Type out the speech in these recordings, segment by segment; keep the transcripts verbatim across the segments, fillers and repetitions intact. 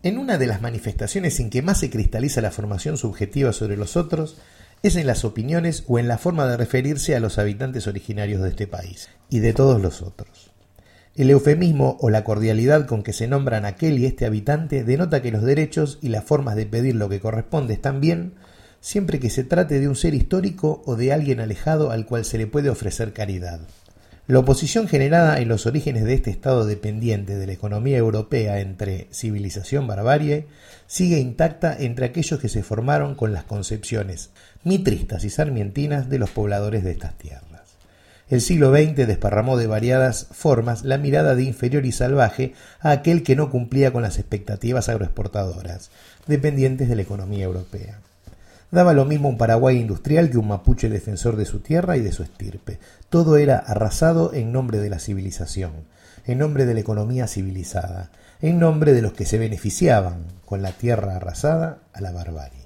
En una de las manifestaciones en que más se cristaliza la formación subjetiva sobre los otros es en las opiniones o en la forma de referirse a los habitantes originarios de este país y de todos los otros. El eufemismo o la cordialidad con que se nombran aquel y este habitante denota que los derechos y las formas de pedir lo que corresponde están bien, siempre que se trate de un ser histórico o de alguien alejado al cual se le puede ofrecer caridad. La oposición generada en los orígenes de este estado dependiente de la economía europea entre civilización-barbarie sigue intacta entre aquellos que se formaron con las concepciones mitristas y sarmientinas de los pobladores de estas tierras. El siglo veinte desparramó de variadas formas la mirada de inferior y salvaje a aquel que no cumplía con las expectativas agroexportadoras, dependientes de la economía europea. Daba lo mismo un paraguay industrial que un mapuche defensor de su tierra y de su estirpe. Todo era arrasado en nombre de la civilización, en nombre de la economía civilizada, en nombre de los que se beneficiaban con la tierra arrasada a la barbarie.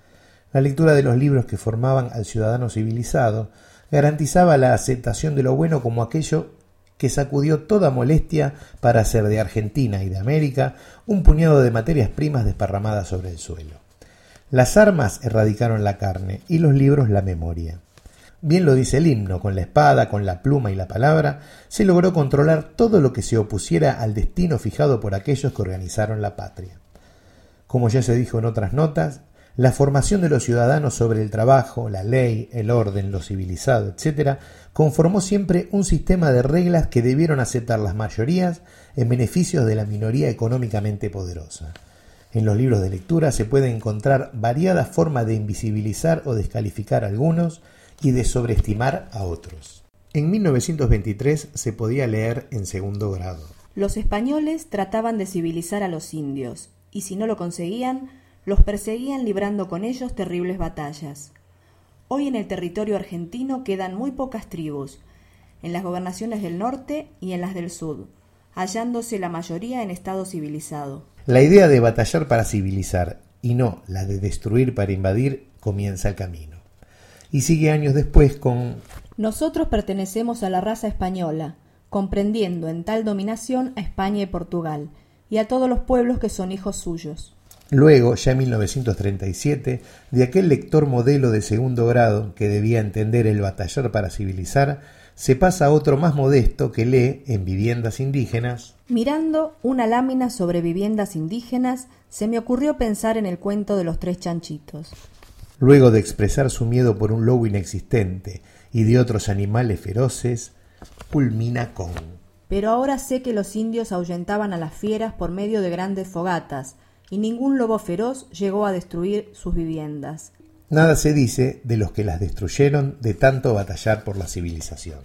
La lectura de los libros que formaban al ciudadano civilizado garantizaba la aceptación de lo bueno como aquello que sacudió toda molestia para hacer de Argentina y de América un puñado de materias primas desparramadas sobre el suelo. Las armas erradicaron la carne y los libros la memoria. Bien lo dice el himno, con la espada, con la pluma y la palabra, se logró controlar todo lo que se opusiera al destino fijado por aquellos que organizaron la patria. Como ya se dijo en otras notas, la formación de los ciudadanos sobre el trabajo, la ley, el orden, lo civilizado, etcétera, conformó siempre un sistema de reglas que debieron aceptar las mayorías en beneficio de la minoría económicamente poderosa. En los libros de lectura se puede encontrar variadas formas de invisibilizar o descalificar a algunos y de sobreestimar a otros. En mil novecientos veintitrés se podía leer en segundo grado: los españoles trataban de civilizar a los indios, y si no lo conseguían, los perseguían librando con ellos terribles batallas. Hoy en el territorio argentino quedan muy pocas tribus, en las gobernaciones del norte y en las del sur, hallándose la mayoría en estado civilizado. La idea de batallar para civilizar y no la de destruir para invadir comienza el camino. Y sigue años después con: nosotros pertenecemos a la raza española, comprendiendo en tal dominación a España y Portugal, y a todos los pueblos que son hijos suyos. Luego, ya en mil novecientos treinta y siete, de aquel lector modelo de segundo grado que debía entender el batallar para civilizar, se pasa a otro más modesto que lee en Viviendas indígenas: mirando una lámina sobre viviendas indígenas, se me ocurrió pensar en el cuento de los tres chanchitos. Luego de expresar su miedo por un lobo inexistente y de otros animales feroces, culmina con: pero ahora sé que los indios ahuyentaban a las fieras por medio de grandes fogatas, y ningún lobo feroz llegó a destruir sus viviendas. Nada se dice de los que las destruyeron de tanto batallar por la civilización.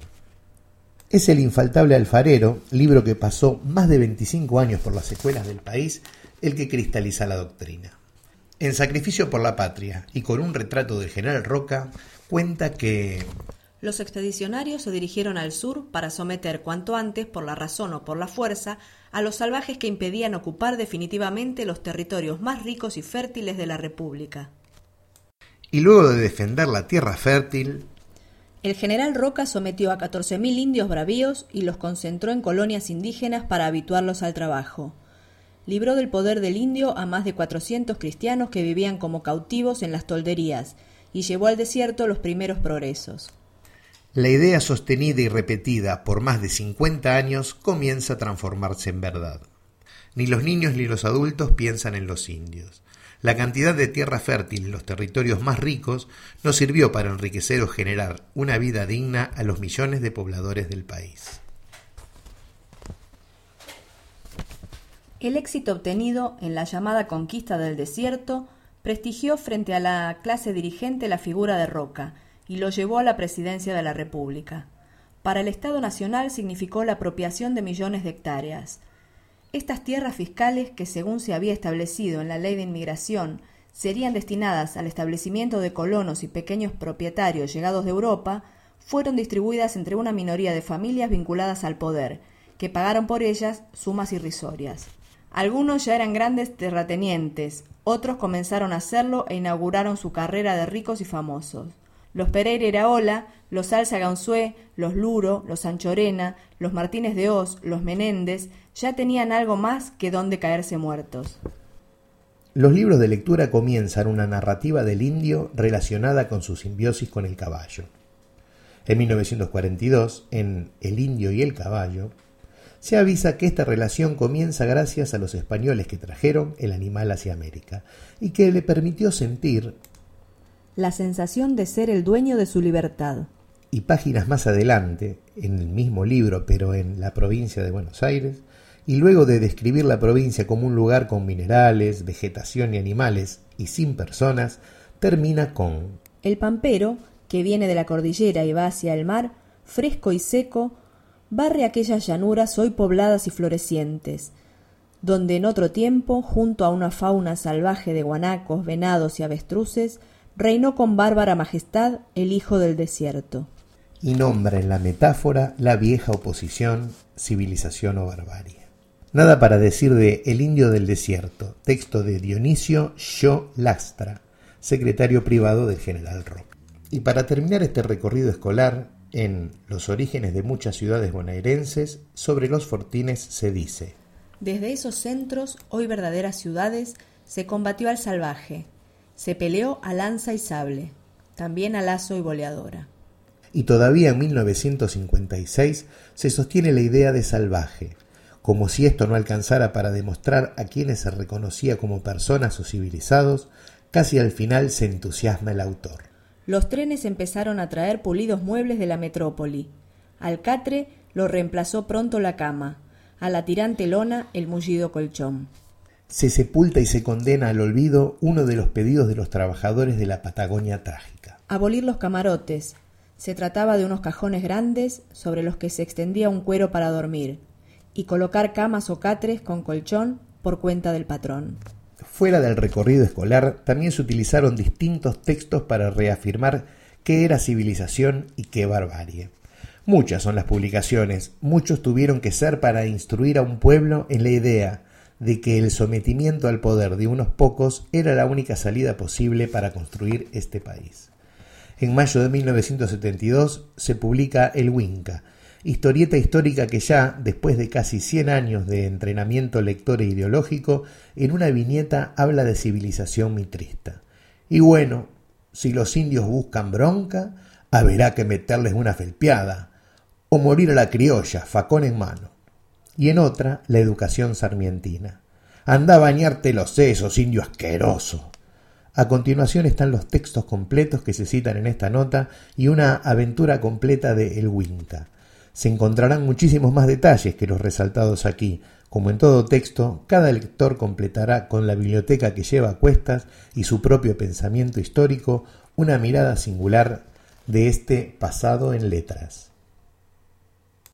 Es El infaltable alfarero, libro que pasó más de veinticinco años por las escuelas del país, el que cristaliza la doctrina. En Sacrificio por la Patria y con un retrato del general Roca, cuenta que los expedicionarios se dirigieron al sur para someter cuanto antes, por la razón o por la fuerza, a los salvajes que impedían ocupar definitivamente los territorios más ricos y fértiles de la República. Y luego de defender la tierra fértil, el general Roca sometió a catorce mil indios bravíos y los concentró en colonias indígenas para habituarlos al trabajo. Libró del poder del indio a más de cuatrocientos cristianos que vivían como cautivos en las tolderías y llevó al desierto los primeros progresos. La idea sostenida y repetida por más de cincuenta años comienza a transformarse en verdad. Ni los niños ni los adultos piensan en los indios. La cantidad de tierra fértil en los territorios más ricos no sirvió para enriquecer o generar una vida digna a los millones de pobladores del país. El éxito obtenido en la llamada conquista del desierto prestigió frente a la clase dirigente la figura de Roca y lo llevó a la presidencia de la República. Para el Estado Nacional significó la apropiación de millones de hectáreas. Estas tierras fiscales, que según se había establecido en la Ley de Inmigración, serían destinadas al establecimiento de colonos y pequeños propietarios llegados de Europa, fueron distribuidas entre una minoría de familias vinculadas al poder, que pagaron por ellas sumas irrisorias. Algunos ya eran grandes terratenientes, otros comenzaron a hacerlo e inauguraron su carrera de ricos y famosos. Los Pereira Iraola, los Alza Gaunzué, los Luro, los Anchorena, los Martínez de Hoz, los Menéndez, ya tenían algo más que donde caerse muertos. los libros de lectura comienzan una narrativa del indio relacionada con su simbiosis con el caballo. En mil novecientos cuarenta y dos, en El indio y el caballo, se avisa que esta relación comienza gracias a los españoles que trajeron el animal hacia América y que le permitió sentir la sensación de ser el dueño de su libertad. Y páginas más adelante, en el mismo libro pero en la provincia de Buenos Aires, y luego de describir la provincia como un lugar con minerales, vegetación y animales y sin personas, termina con: el pampero, que viene de la cordillera y va hacia el mar, fresco y seco, barre aquellas llanuras hoy pobladas y florecientes, donde en otro tiempo, junto a una fauna salvaje de guanacos, venados y avestruces, reinó con bárbara majestad el hijo del desierto. Y nombra en la metáfora la vieja oposición, civilización o barbarie. Nada para decir de El indio del desierto, texto de Dionisio Sho Lastra, secretario privado del general Roca. Y para terminar este recorrido escolar, en Los orígenes de muchas ciudades bonaerenses, sobre los fortines se dice: desde esos centros, hoy verdaderas ciudades, se combatió al salvaje, se peleó a lanza y sable, también a lazo y boleadora. Y todavía en mil novecientos cincuenta y seis se sostiene la idea de salvaje, como si esto no alcanzara para demostrar a quienes se reconocía como personas o civilizados, casi al final se entusiasma el autor. Los trenes empezaron a traer pulidos muebles de la metrópoli. Al catre lo reemplazó pronto la cama, a la tirante lona el mullido colchón. Se sepulta y se condena al olvido uno de los pedidos de los trabajadores de la Patagonia trágica: abolir los camarotes. Se trataba de unos cajones grandes sobre los que se extendía un cuero para dormir, y colocar camas o catres con colchón por cuenta del patrón. Fuera del recorrido escolar, también se utilizaron distintos textos para reafirmar qué era civilización y qué barbarie. Muchas son las publicaciones, muchos tuvieron que ser para instruir a un pueblo en la idea de que el sometimiento al poder de unos pocos era la única salida posible para construir este país. En mayo de mil novecientos setenta y dos se publica El Winca, historieta histórica que ya, después de casi cien años de entrenamiento lector e ideológico, en una viñeta habla de civilización mitrista. Y bueno, si los indios buscan bronca, haberá que meterles una felpeada, o morir a la criolla, facón en mano. Y en otra, la educación sarmientina. Anda a bañarte los sesos, indio asqueroso. A continuación están los textos completos que se citan en esta nota y una aventura completa de El Winca. Se encontrarán muchísimos más detalles que los resaltados aquí. Como en todo texto, cada lector completará con la biblioteca que lleva a cuestas y su propio pensamiento histórico una mirada singular de este pasado en letras.